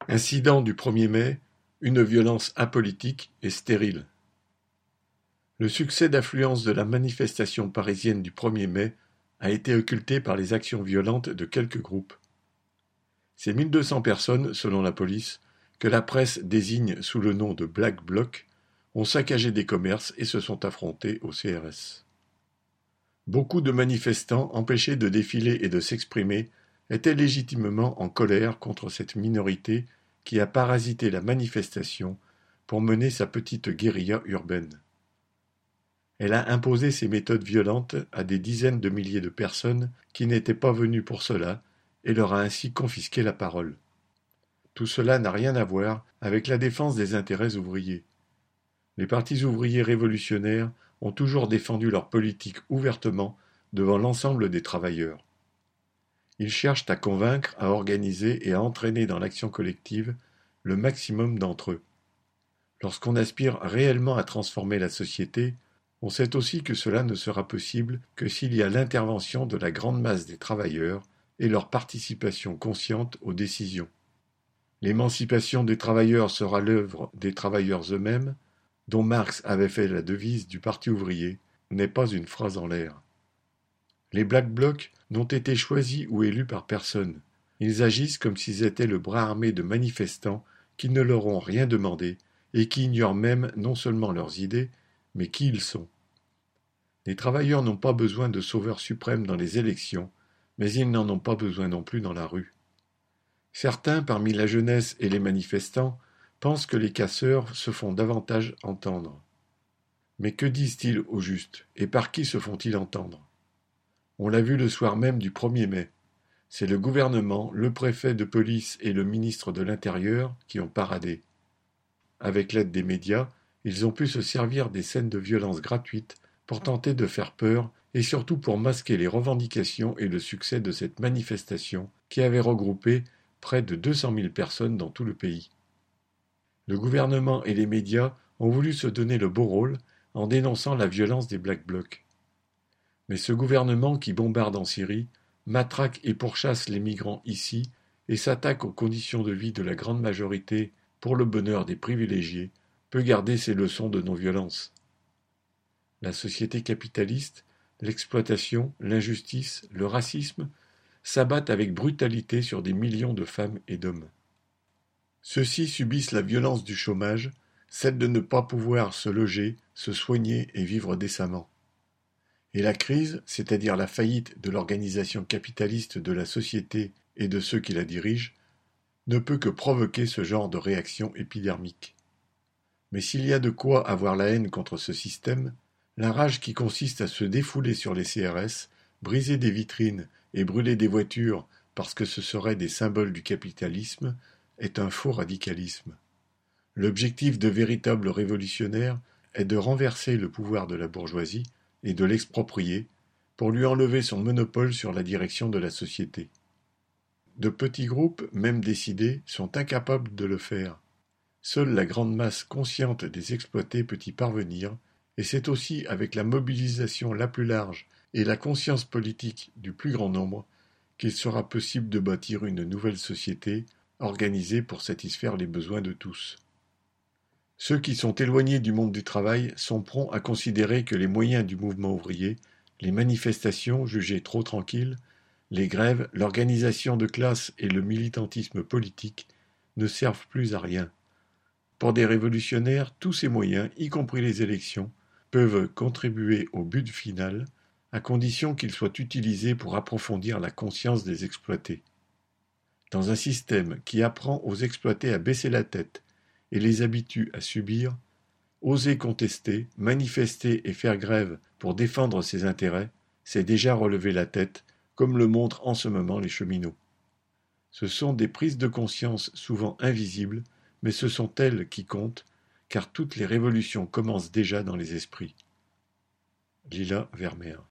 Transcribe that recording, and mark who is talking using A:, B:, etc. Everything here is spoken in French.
A: Incident du 1er mai, une violence apolitique et stérile. Le succès d'affluence de la manifestation parisienne du 1er mai a été occulté par les actions violentes de quelques groupes. Ces 1200 personnes, selon la police, que la presse désigne sous le nom de Black Bloc, ont saccagé des commerces et se sont affrontés au CRS. Beaucoup de manifestants, empêchés de défiler et de s'exprimer, étaient légitimement en colère contre cette minorité qui a parasité la manifestation pour mener sa petite guérilla urbaine. Elle a imposé ses méthodes violentes à des dizaines de milliers de personnes qui n'étaient pas venues pour cela et leur a ainsi confisqué la parole. Tout cela n'a rien à voir avec la défense des intérêts ouvriers. Les partis ouvriers révolutionnaires ont toujours défendu leur politique ouvertement devant l'ensemble des travailleurs. Ils cherchent à convaincre, à organiser et à entraîner dans l'action collective le maximum d'entre eux. Lorsqu'on aspire réellement à transformer la société, on sait aussi que cela ne sera possible que s'il y a l'intervention de la grande masse des travailleurs et leur participation consciente aux décisions. L'émancipation des travailleurs sera l'œuvre des travailleurs eux-mêmes, dont Marx avait fait la devise du Parti ouvrier, n'est pas une phrase en l'air. Les Black Blocs n'ont été choisis ou élus par personne. Ils agissent comme s'ils étaient le bras armé de manifestants qui ne leur ont rien demandé et qui ignorent même non seulement leurs idées, mais qui ils sont. Les travailleurs n'ont pas besoin de sauveurs suprêmes dans les élections, mais ils n'en ont pas besoin non plus dans la rue. Certains, parmi la jeunesse et les manifestants, pensent que les casseurs se font davantage entendre. Mais que disent-ils au juste, et par qui se font-ils entendre? On l'a vu le soir même du 1er mai. C'est le gouvernement, le préfet de police et le ministre de l'Intérieur qui ont paradé. Avec l'aide des médias, ils ont pu se servir des scènes de violence gratuites pour tenter de faire peur et surtout pour masquer les revendications et le succès de cette manifestation qui avait regroupé près de 200 000 personnes dans tout le pays. Le gouvernement et les médias ont voulu se donner le beau rôle en dénonçant la violence des Black Blocs. Mais ce gouvernement qui bombarde en Syrie, matraque et pourchasse les migrants ici et s'attaque aux conditions de vie de la grande majorité pour le bonheur des privilégiés, peut garder ses leçons de non-violence. La société capitaliste, l'exploitation, l'injustice, le racisme s'abattent avec brutalité sur des millions de femmes et d'hommes. Ceux-ci subissent la violence du chômage, celle de ne pas pouvoir se loger, se soigner et vivre décemment. Et la crise, c'est-à-dire la faillite de l'organisation capitaliste de la société et de ceux qui la dirigent, ne peut que provoquer ce genre de réaction épidermique. Mais s'il y a de quoi avoir la haine contre ce système, la rage qui consiste à se défouler sur les CRS, briser des vitrines et brûler des voitures parce que ce seraient des symboles du capitalisme, est un faux radicalisme. L'objectif de véritables révolutionnaires est de renverser le pouvoir de la bourgeoisie et de l'exproprier pour lui enlever son monopole sur la direction de la société. De petits groupes, même décidés, sont incapables de le faire. Seule la grande masse consciente des exploités peut y parvenir, et c'est aussi avec la mobilisation la plus large et la conscience politique du plus grand nombre qu'il sera possible de bâtir une nouvelle société organisée pour satisfaire les besoins de tous. Ceux qui sont éloignés du monde du travail sont prompts à considérer que les moyens du mouvement ouvrier, les manifestations jugées trop tranquilles, les grèves, l'organisation de classe et le militantisme politique ne servent plus à rien. Pour des révolutionnaires, tous ces moyens, y compris les élections, peuvent contribuer au but final, à condition qu'ils soient utilisés pour approfondir la conscience des exploités. Dans un système qui apprend aux exploités à baisser la tête et les habitue à subir, oser contester, manifester et faire grève pour défendre ses intérêts, c'est déjà relever la tête, comme le montrent en ce moment les cheminots. Ce sont des prises de conscience souvent invisibles, mais ce sont elles qui comptent, car toutes les révolutions commencent déjà dans les esprits. Lila Vermeer.